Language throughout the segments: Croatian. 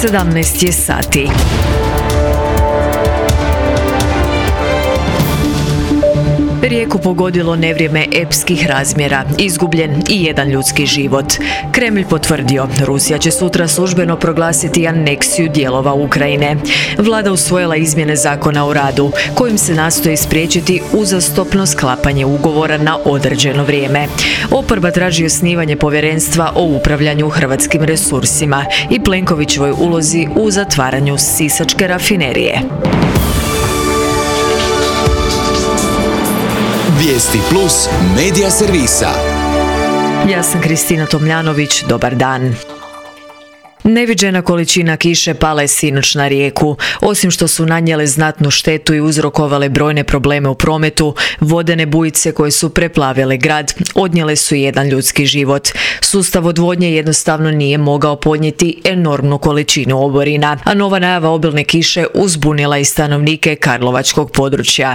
17 je sati. Rijeku pogodilo nevrijeme epskih razmjera, izgubljen i jedan ljudski život. Kremlj potvrdio, Rusija će sutra službeno proglasiti aneksiju dijelova Ukrajine. Vlada usvojila izmjene zakona o radu, kojim se nastoji spriječiti uzastopno sklapanje ugovora na određeno vrijeme. Oporba traži osnivanje povjerenstva o upravljanju hrvatskim resursima i Plenkovićevoj ulozi u zatvaranju sisačke rafinerije. Vijesti Plus medija servisa. Ja sam Kristina Tomljanović, dobar dan. Neviđena količina kiše pala je sinoć na Rijeku. Osim što su nanijele znatnu štetu i uzrokovale brojne probleme u prometu, vodene bujice koje su preplavile grad odnijele su jedan ljudski život. Sustav odvodnje jednostavno nije mogao podnijeti enormnu količinu oborina, a nova najava obilne kiše uzbunila i stanovnike karlovačkog područja.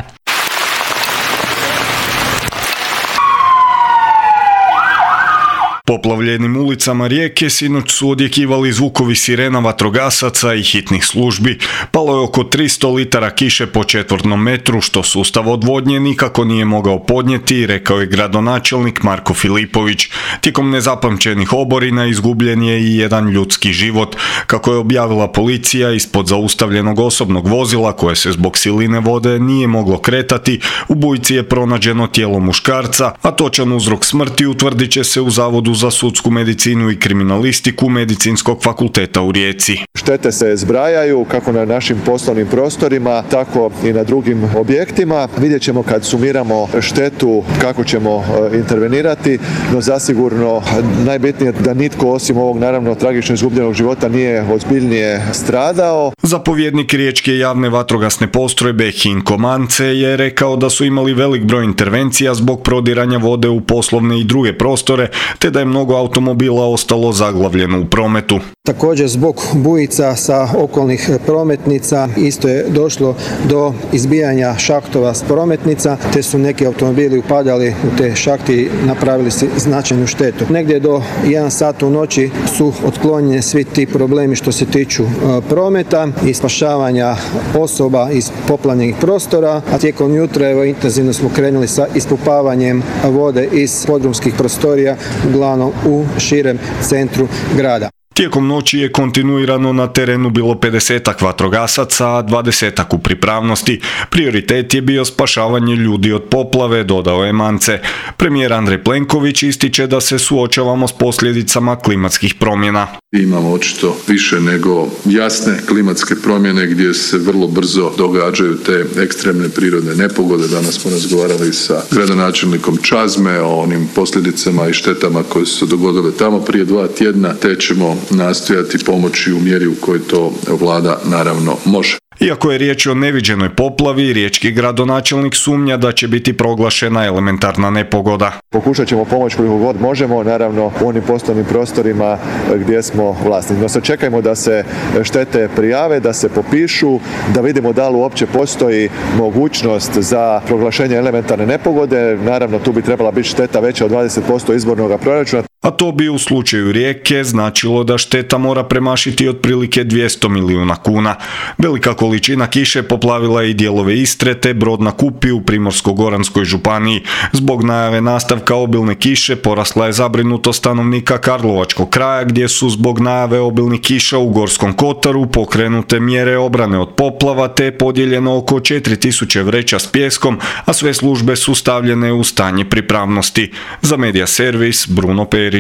Poplavljenim ulicama Rijeke sinoć su odjekivali zvukovi sirena vatrogasaca i hitnih službi. Palo je oko 300 litara kiše po četvrtnom metru, što sustav odvodnje nikako nije mogao podnijeti, rekao je gradonačelnik Marko Filipović. Tijekom nezapamćenih oborina izgubljen je i jedan ljudski život. Kako je objavila policija, ispod zaustavljenog osobnog vozila, koje se zbog siline vode nije moglo kretati, u bujici je pronađeno tijelo muškarca, a točan uzrok smrti utvrdit će se u Zavodu za sudsku medicinu i kriminalistiku Medicinskog fakulteta u Rijeci. Štete se zbrajaju kako na našim poslovnim prostorima, tako i na drugim objektima. Vidjet ćemo kad sumiramo štetu kako ćemo intervenirati, no zasigurno najbitnije da nitko osim ovog naravno tragično izgubljenog života nije ozbiljnije stradao. Zapovjednik Riječke javne vatrogasne postrojbe Hinko Mance je rekao da su imali velik broj intervencija zbog prodiranja vode u poslovne i druge prostore, te da je mnogo automobila ostalo zaglavljeno u prometu. Također zbog bujica sa okolnih prometnica isto je došlo do izbijanja šahtova s prometnica, te su neki automobili upadali u te šahti i napravili si značajnu štetu. Negdje do 1 sat u noći su otklonjeni svi ti problemi što se tiču prometa i spašavanja osoba iz poplavljenih prostora, a tijekom jutra intenzivno smo krenuli sa ispumpavanjem vode iz podrumskih prostorija, uglavnom u širem centru grada. Tijekom noći je kontinuirano na terenu bilo 50-ak vatrogasaca, a 20-ak u pripravnosti. Prioritet je bio spašavanje ljudi od poplave, dodao je Mance. Premijer Andrej Plenković ističe da se suočavamo s posljedicama klimatskih promjena. Imamo očito više nego jasne klimatske promjene gdje se vrlo brzo događaju te ekstremne prirodne nepogode. Danas smo razgovarali sa gradonačelnikom Čazme o onim posljedicama i štetama koje su se dogodile tamo prije 2 tjedna, te ćemo nastojati pomoći u mjeri u kojoj to vlada naravno može. Iako je riječ o neviđenoj poplavi, riječki gradonačelnik sumnja da će biti proglašena elementarna nepogoda. Pokušat ćemo pomoći koliko god možemo, naravno u onim poslovnim prostorima gdje smo vlasni. No sačekajmo da se štete prijave, da se popišu, da vidimo da li uopće postoji mogućnost za proglašenje elementarne nepogode. Naravno tu bi trebala biti šteta veća od 20% izbornog proračuna. A to bi u slučaju Rijeke značilo da šteta mora premašiti otprilike 200 milijuna kuna. Velika količina kiše poplavila je i dijelove Istre te Brod na Kupi u Primorsko-goranskoj županiji. Zbog najave nastavka obilne kiše porasla je zabrinutost stanovnika Karlovačkog kraja, gdje su zbog najave obilnih kiša u Gorskom kotaru pokrenute mjere obrane od poplava te podijeljeno oko 4000 vreća s pijeskom, a sve službe su stavljene u stanje pripravnosti. Za Medija servis Bruno Perić.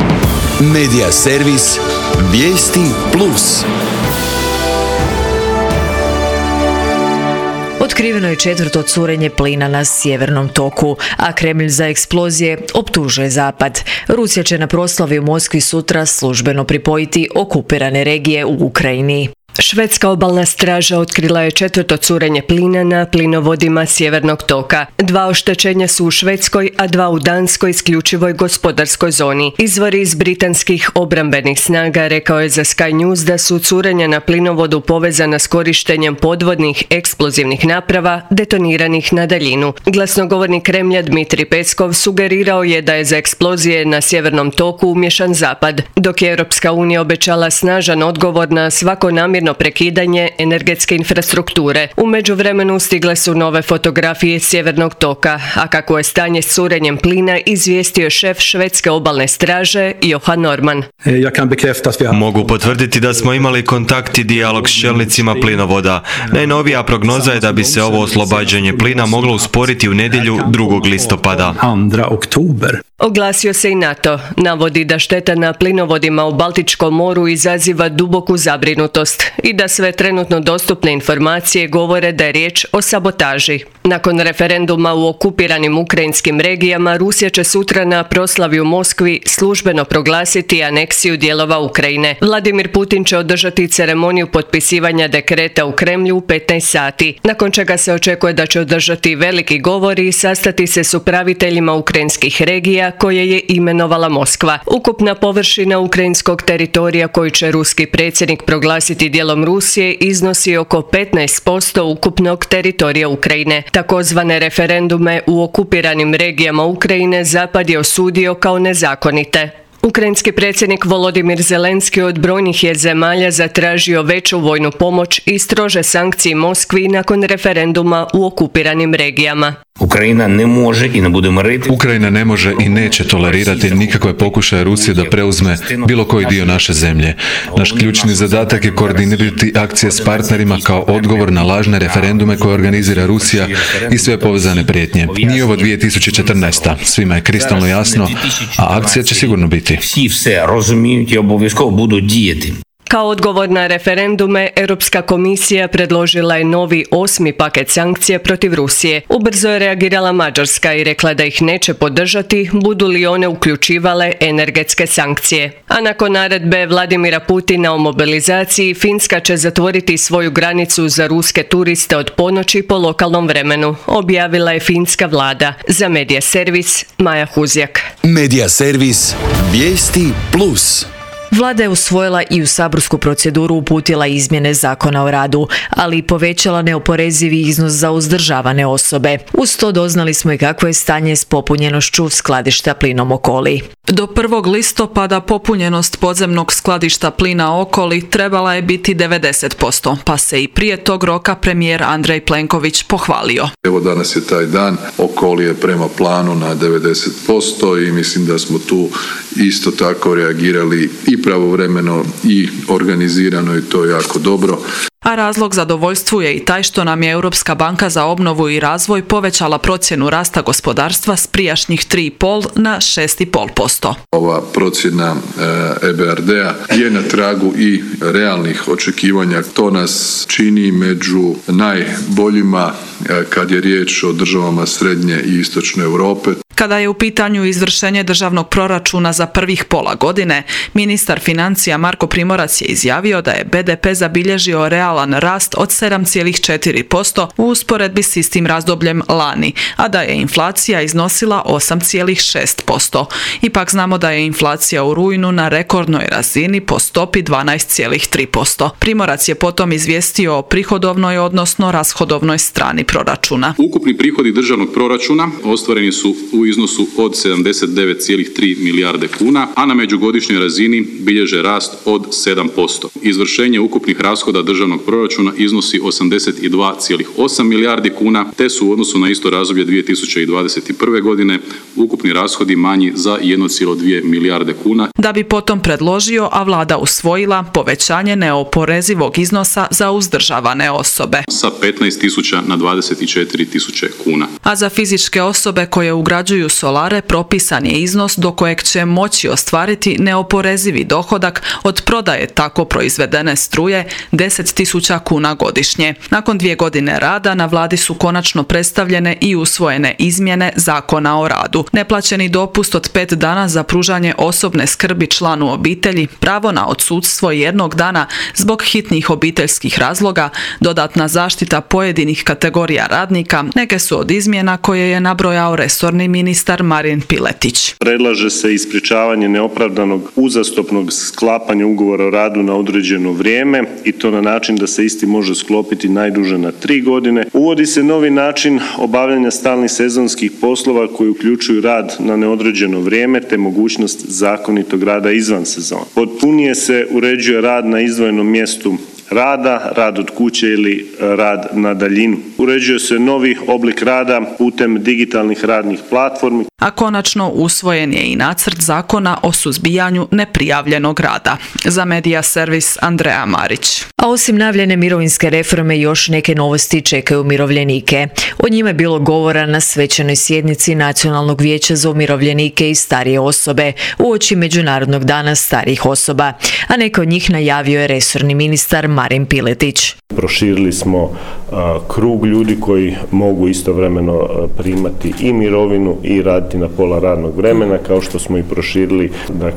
Medija servis Vijesti Plus. Otkriveno je 4. curenje plina na sjevernom toku, a Kremlj za eksplozije optužuje Zapad. Rusija će na proslavi u Moskvi sutra službeno pripojiti okupirane regije u Ukrajini. Švedska obalna straža otkrila je 4. curenje plina na plinovodima Sjevernog toka. 2 oštećenja su u Švedskoj, a 2 u Danskoj isključivoj gospodarskoj zoni. Izvori iz britanskih obrambenih snaga rekao je za Sky News da su curenja na plinovodu povezana s korištenjem podvodnih eksplozivnih naprava detoniranih na daljinu. Glasnogovornik Kremlja Dmitrij Peskov sugerirao je da je za eksplozije na Sjevernom toku umješan Zapad, dok je Europska unija obećala snažan odgovor na svako namjerno prekidanje energetske infrastrukture. U međuvremenu stigle su nove fotografije Sjevernog toka, a kako je stanje s curenjem plina izvijestio šef švedske obalne straže Johan Norman. Mogu potvrditi da smo imali kontakt i dijalog s čelnicima plinovoda. Najnovija prognoza je da bi se ovo oslobađanje plina moglo usporiti u nedjelju 2. listopada. Oglasio se i NATO. Navodi da šteta na plinovodima u Baltičkom moru izaziva duboku zabrinutost i da sve trenutno dostupne informacije govore da je riječ o sabotaži. Nakon referenduma u okupiranim ukrajinskim regijama, Rusija će sutra na proslavi u Moskvi službeno proglasiti aneksiju dijelova Ukrajine. Vladimir Putin će održati ceremoniju potpisivanja dekreta u Kremlju u 15 sati, nakon čega se očekuje da će održati veliki govor i sastati se s upraviteljima ukrajinskih regija koje je imenovala Moskva. Ukupna površina ukrajinskog teritorija koju će ruski predsjednik proglasiti dijelom Rusije iznosi oko 15% ukupnog teritorija Ukrajine. Takozvane referendume u okupiranim regijama Ukrajine Zapad je osudio kao nezakonite. Ukrajinski predsjednik Volodimir Zelenski od brojnih je zemalja zatražio veću vojnu pomoć i strože sankcije Moskvi nakon referenduma u okupiranim regijama. Ukrajina ne može i neće tolerirati nikakve pokušaje Rusije da preuzme bilo koji dio naše zemlje. Naš ključni zadatak je koordinirati akcije s partnerima kao odgovor na lažne referendume koje organizira Rusija i sve povezane prijetnje. Nije ovo 2014. Svima je kristalno jasno, a akcija će sigurno biti. Kao odgovor na referendume, Europska komisija predložila je novi 8. paket sankcija protiv Rusije. Ubrzo je reagirala Mađarska i rekla da ih neće podržati, budu li one uključivale energetske sankcije. A nakon naredbe Vladimira Putina o mobilizaciji, Finska će zatvoriti svoju granicu za ruske turiste od ponoći po lokalnom vremenu, objavila je finska vlada. Za Medija servis, Maja Huzjak. Medija servis, vijesti plus. Vlada je usvojila i u saborsku proceduru uputila izmjene Zakona o radu, ali i povećala neoporezivi iznos za uzdržavane osobe. Uz to doznali smo i kakvo je stanje s popunjenošću skladišta plinom Okoli. Do 1. listopada popunjenost podzemnog skladišta plina Okoli trebala je biti 90%, pa se i prije tog roka premijer Andrej Plenković pohvalio. Evo danas je taj dan, Okoli je prema planu na 90% i mislim da smo tu isto tako reagirali i pravovremeno i organizirano i to je jako dobro. A razlog zadovoljstvu je i taj što nam je Europska banka za obnovu i razvoj povećala procjenu rasta gospodarstva s prijašnjih 3,5 na 6,5%. Ova procjena EBRD-a je na tragu i realnih očekivanja. To nas čini među najboljima kad je riječ o državama srednje i istočne Europe. Kada je u pitanju izvršenje državnog proračuna za prvih pola godine, ministar financija Marko Primorac je izjavio da je BDP zabilježio realan rast od 7,4% u usporedbi s istim razdobljem lani, a da je inflacija iznosila 8,6%. Ipak znamo da je inflacija u rujnu na rekordnoj razini po stopi 12,3%. Primorac je potom izvijestio o prihodovnoj, odnosno rashodovnoj strani proračuna. Ukupni prihodi državnog proračuna ostvareni su u iznosu od 79,3 milijarde kuna, a na međugodišnjoj razini bilježe rast od 7%. Izvršenje ukupnih rashoda državnog proračuna iznosi 82,8 milijardi kuna, te su u odnosu na isto razdoblje 2021. godine ukupni rashodi manji za 1,2 milijarde kuna. Da bi potom predložio, a vlada usvojila, povećanje neoporezivog iznosa za uzdržavane osobe. Sa 15.000 na 24.000 kuna. A za fizičke osobe koje ugrađuju solare propisan je iznos do kojeg će moći ostvariti neoporezivi dohodak od prodaje tako proizvedene struje 10.000 10.000 kuna godišnje. Nakon 2 godine rada na vladi su konačno predstavljene i usvojene izmjene Zakona o radu. Neplaćeni dopust od 5 dana za pružanje osobne skrbi članu obitelji, pravo na odsudstvo 1 dana zbog hitnih obiteljskih razloga, dodatna zaštita pojedinih kategorija radnika, neke su od izmjena koje je nabrojao resorni ministar Marin Piletić. Predlaže se ispričavanje neopravdanog uzastopnog sklapanja ugovora o radu na određeno vrijeme i to na način da se isti može sklopiti najduže na 3 godine. Uvodi se novi način obavljanja stalnih sezonskih poslova koji uključuju rad na neodređeno vrijeme te mogućnost zakonitog rada izvan sezone. Potpunije se uređuje rad na izdvojenom mjestu rada, rad od kuće ili rad na daljinu. Uređuje se novi oblik rada putem digitalnih radnih platformi. A konačno usvojen je i nacrt zakona o suzbijanju neprijavljenog rada. Za Medija servis Andreja Marić. A osim najavljene mirovinske reforme još neke novosti čekaju umirovljenike. O njima je bilo govora na svečanoj sjednici Nacionalnog vijeća za umirovljenike i starije osobe uoči Međunarodnog dana starijih osoba, a neke od njih najavio je resorni ministar Marin Piletić. Proširili smo krug ljudi koji mogu istovremeno primati i mirovinu i raditi na pola radnog vremena, kao što smo i proširili,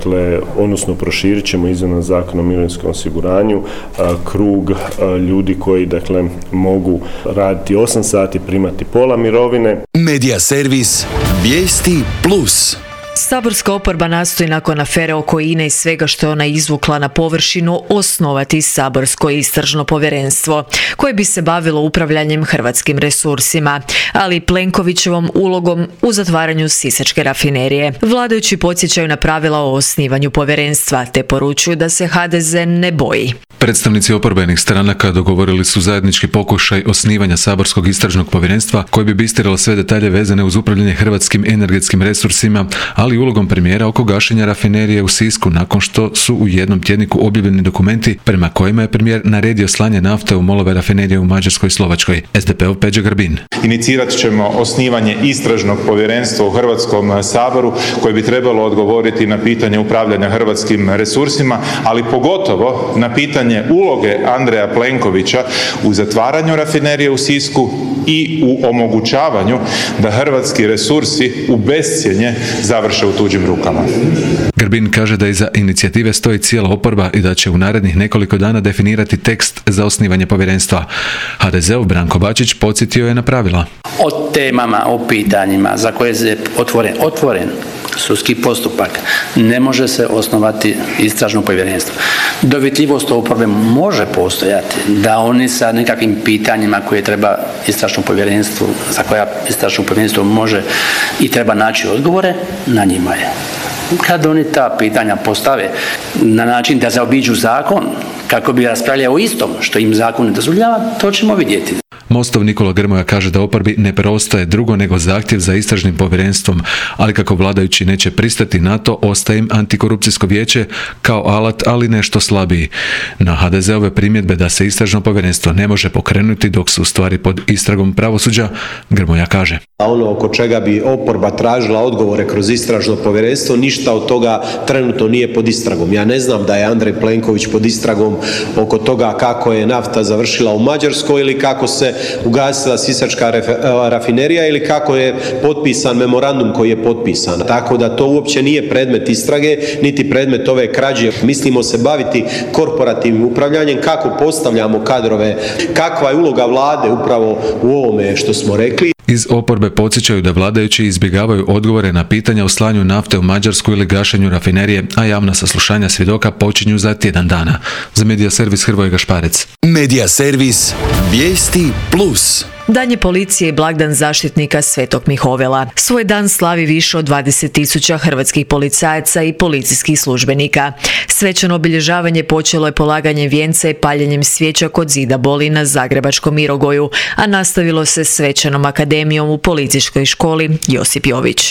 odnosno proširit ćemo izmjenom Zakona o mirovinskom osiguranju krug ljudi koji mogu raditi 8 sati, primati pola mirovine. Medija servis Vijesti Plus. Saborska oporba nastoji nakon afere oko INA-e i svega što je ona izvukla na površinu osnovati saborsko istražno povjerenstvo koje bi se bavilo upravljanjem hrvatskim resursima, ali i Plenkovićevom ulogom u zatvaranju sisačke rafinerije. Vladajući podsjećaju na pravila o osnivanju povjerenstva te poručuju da se HDZ ne boji. Predstavnici oporbenih stranaka dogovorili su zajednički pokušaj osnivanja saborskog istražnog povjerenstva koje bi bistiralo sve detalje vezane uz upravljanje hrvatskim energetskim resursima, ali i ulogom premijera oko gašenja rafinerije u Sisku nakon što su u jednom tjedniku objavljeni dokumenti prema kojima je premijer naredio slanje nafte u molove rafinerije u Mađarskoj i Slovačkoj. SDP-ov Peđa Grbin. Inicirat ćemo osnivanje istražnog povjerenstva u Hrvatskom saboru koje bi trebalo odgovoriti na pitanje upravljanja hrvatskim resursima, ali pogotovo na pitanje uloge Andreja Plenkovića u zatvaranju rafinerije u Sisku i u omogućavanju da hrvatski resursi u bescjenje završe u tuđim rukama. Grbin kaže da iza inicijative stoji cijela oporba i da će u narednih nekoliko dana definirati tekst za osnivanje povjerenstva. HDZ-ov Branko Bačić podsjetio je na pravila. O temama, o pitanjima za koje je otvoren sudski postupak ne može se osnovati istražno povjerenstvo. Dovitljivost oporbe može postojati da oni sa nekakvim pitanjima koje treba istražno povjerenstvo, za koja istražno povjerenstvo može i treba naći odgovore, na njima je. Kad oni ta pitanja postave na način da zaobiđu zakon kako bi raspravljali o istom što im zakon ne dozvoljava, to ćemo vidjeti. Mostov Nikola Grmoja kaže da oporbi ne preostaje drugo nego zahtjev za istražnim povjerenstvom, ali kako vladajući neće pristati na to, ostaje im antikorupcijsko vijeće kao alat, ali nešto slabiji. Na HDZ-ove primjedbe da se istražno povjerenstvo ne može pokrenuti dok su stvari pod istragom pravosuđa, Grmoja kaže. Ono oko čega bi oporba tražila odgovore kroz istražno povjerenstvo, ništa od toga trenutno nije pod istragom. Ja ne znam da je Andrej Plenković pod istragom oko toga kako je nafta završila u Mađarskoj ili kako se ugasila sisačka rafinerija ili kako je potpisan memorandum koji je potpisan. Tako da to uopće nije predmet istrage, niti predmet ove krađe. Mislimo se baviti korporativnim upravljanjem, kako postavljamo kadrove, kakva je uloga vlade upravo u ovome što smo rekli. Iz oporbe podsjećaju da vladajući izbjegavaju odgovore na pitanja o slanju nafte u Mađarsku ili gašenju rafinerije, a javna saslušanja svjedoka počinju za tjedan dana. Za Medija servis Hrvoje Gašparec. Medija servis Vijesti Plus. Dan je policije i blagdan zaštitnika Svetog Mihovela. Svoj dan slavi više od 20.000 hrvatskih policajaca i policijskih službenika. Svečano obilježavanje počelo je polaganjem vijenca i paljenjem svijeća kod zida Boli na zagrebačkom Mirogoju, a nastavilo se svečanom akademijom u policijskoj školi Josip Jović.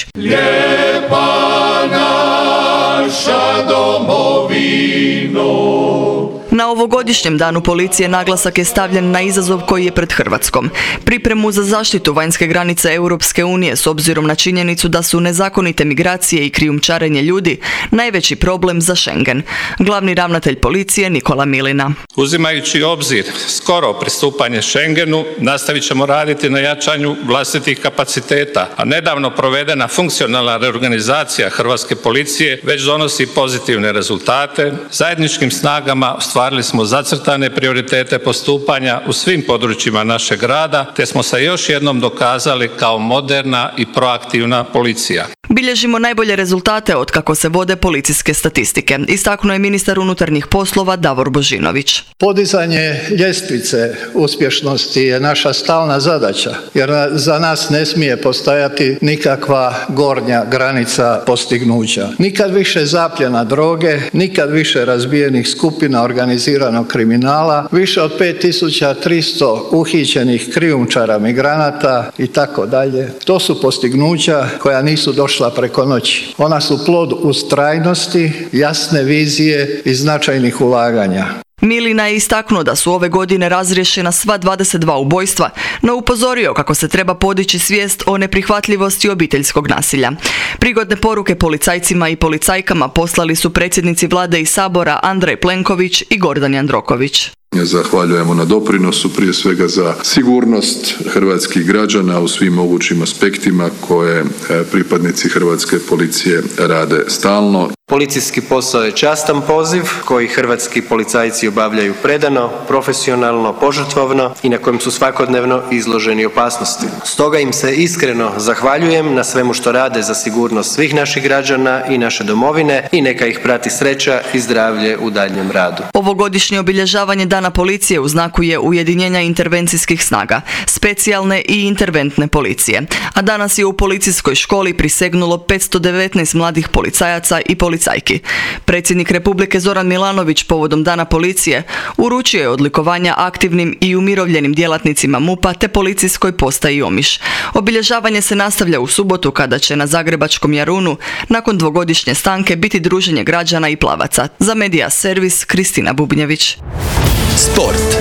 Lijepa naša domovino. Na ovogodišnjem danu policije naglasak je stavljen na izazov koji je pred Hrvatskom. Pripremu za zaštitu vanjske granice Europske unije s obzirom na činjenicu da su nezakonite migracije i krijumčarenje ljudi najveći problem za Schengen. Glavni ravnatelj policije Nikola Milina. Uzimajući u obzir skoro pristupanje Schengenu, nastavit ćemo raditi na jačanju vlastitih kapaciteta, a nedavno provedena funkcionalna reorganizacija hrvatske policije već donosi pozitivne rezultate. Zajedničkim snagama ostvarili smo zacrtane prioritete postupanja u svim područjima našeg rada, te smo se još jednom dokazali kao moderna i proaktivna policija. Bilježimo najbolje rezultate od kako se vode policijske statistike, istaknuo je ministar unutarnjih poslova Davor Božinović. Podizanje ljestvice uspješnosti je naša stalna zadaća, jer za nas ne smije postojati nikakva gornja granica postignuća. Nikad više zapljena droge, nikad više razbijenih skupina organiziranog kriminala, više od 5300 uhićenih krijumčara migranata i tako dalje. To su postignuća koja nisu došla preko noći. Ona su plod ustrajnosti, jasne vizije i značajnih ulaganja. Milina je istaknuo da su ove godine razriješena sva 22 ubojstva, no upozorio kako se treba podići svijest o neprihvatljivosti obiteljskog nasilja. Prigodne poruke policajcima i policajkama poslali su predsjednici Vlade i Sabora Andrej Plenković i Gordan Jandroković. Zahvaljujemo na doprinosu prije svega za sigurnost hrvatskih građana u svim mogućim aspektima koje pripadnici hrvatske policije rade stalno. Policijski posao je častan poziv koji hrvatski policajci obavljaju predano, profesionalno, požrtvovno i na kojem su svakodnevno izloženi opasnosti. Stoga im se iskreno zahvaljujem na svemu što rade za sigurnost svih naših građana i naše domovine i neka ih prati sreća i zdravlje u daljnjem radu. Ovogodišnje obilježavanje Dana policije u znaku je ujedinjenja intervencijskih snaga, specijalne i interventne policije. A danas je u policijskoj školi prisegnulo 519 mladih policajaca i policajki. Predsjednik Republike Zoran Milanović povodom Dana policije uručio je odlikovanja aktivnim i umirovljenim djelatnicima MUP-a te policijskoj postaji Omiš. Obilježavanje se nastavlja u subotu kada će na zagrebačkom Jarunu nakon dvogodišnje stanke biti druženje građana i plavaca. Za Medija servis Kristina Bubnjević. Sport.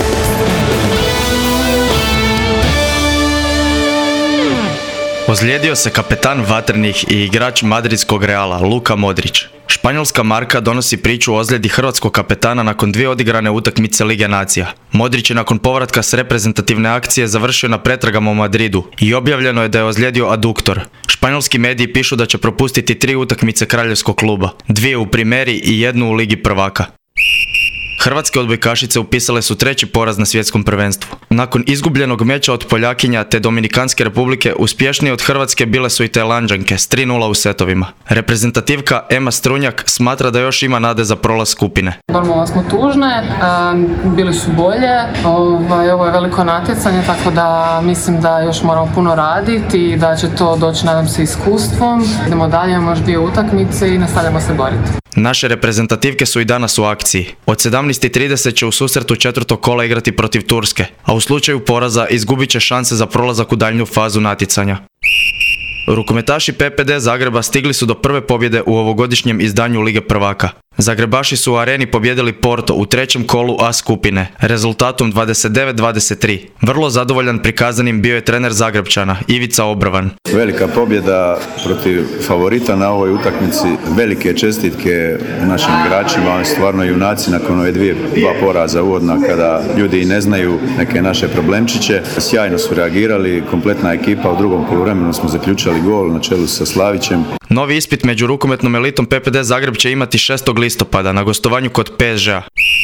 Ozlijedio se kapetan Vatrenih i igrač madridskog Reala Luka Modrić. Španjolska Marka donosi priču o ozljedi hrvatskog kapetana nakon 2 odigrane utakmice Lige nacija. Modrić je nakon povratka s reprezentativne akcije završio na pretragama u Madridu i objavljeno je da je ozlijedio aduktor. Španjolski mediji pišu da će propustiti 3 utakmice kraljevskog kluba, 2 u Primeri i 1 u Ligi prvaka. Hrvatske odbojkašice upisale su 3. poraz na svjetskom prvenstvu. Nakon izgubljenog meča od Poljakinja te Dominikanske republike, uspješnije od Hrvatske bile su i Tajlanđanke s 3:0 u setovima. Reprezentativka Ema Strunjak smatra da još ima nade za prolaz skupine. Normalno smo tužne, bili su bolje, ovo je veliko natjecanje, tako da mislim da još moramo puno raditi i da će to doći, nadam se, iskustvom. Idemo dalje, imamo još 2 utakmice i nastavljamo se boriti. Naše reprezentativke su i danas u akciji. Od 17:30 će u susretu 4. kola igrati protiv Turske, a u slučaju poraza izgubit će šanse za prolazak u daljnju fazu natjecanja. Rukometaši PPD Zagreba stigli su do prve pobjede u ovogodišnjem izdanju Lige prvaka. Zagrebaši su u Areni pobijedili Porto u 3. kolu A skupine, rezultatom 29-23. Vrlo zadovoljan prikazanim bio je trener Zagrebčana, Ivica Obravan. Velika pobjeda protiv favorita na ovoj utakmici, velike čestitke našim igračima, oni stvarno junaci nakon ove 2 poraza uvodna kada ljudi i ne znaju neke naše problemčiće. Sjajno su reagirali, kompletna ekipa, u drugom poluvremenu smo zaključali gol na čelu sa Slavićem. Novi ispit među rukometnom elitom PPD Zagreb će imati 6. listopada na gostovanju kod PSG-a.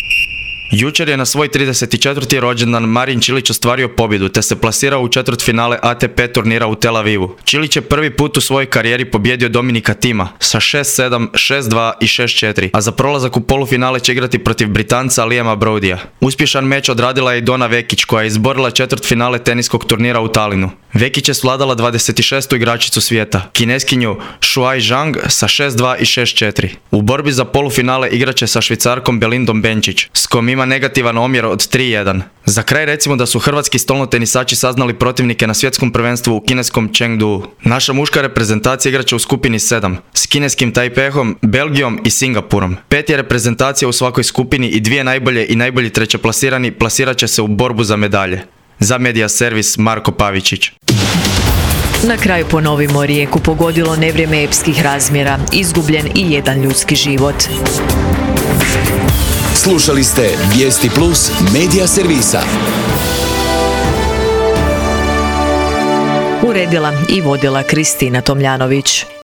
Jučer je na svoj 34. rođendan Marin Čilić ostvario pobjedu te se plasirao u četvrtfinale ATP turnira u Tel Avivu. Čilić je prvi put u svojoj karijeri pobjedio Dominika Thima sa 6-7, 6-2 i 6-4, a za prolazak u polufinale će igrati protiv Britanca Liama Broudija. Uspješan meč odradila je i Dona Vekić koja je izborila četvrtfinale teniskog turnira u Talinu. Vekić je svladala 26. igračicu svijeta, Kineskinju Shuai Zhang sa 6-2 i 6-4. U borbi za polufinale igraće sa Švicarkom Belindom Benčić, s kojom ima negativan omjer od 3-1. Za kraj recimo da su hrvatski stolnotenisači saznali protivnike na svjetskom prvenstvu u kineskom Chengdu. Naša muška reprezentacija igraće u skupini 7, s kineskim Taipehom, Belgijom i Singapurom. 5 je reprezentacija u svakoj skupini i 2 najbolje i najbolji trećeplasirani plasirat će se u borbu za medalje. Za Media Servis Marko Pavičić. Na kraju ponovimo, Rijeku pogodilo nevrijeme epskih razmjera, izgubljen i jedan ljudski život. Slušali ste Vijesti Plus Media Servisa. Uredila i vodila Kristina Tomljanović.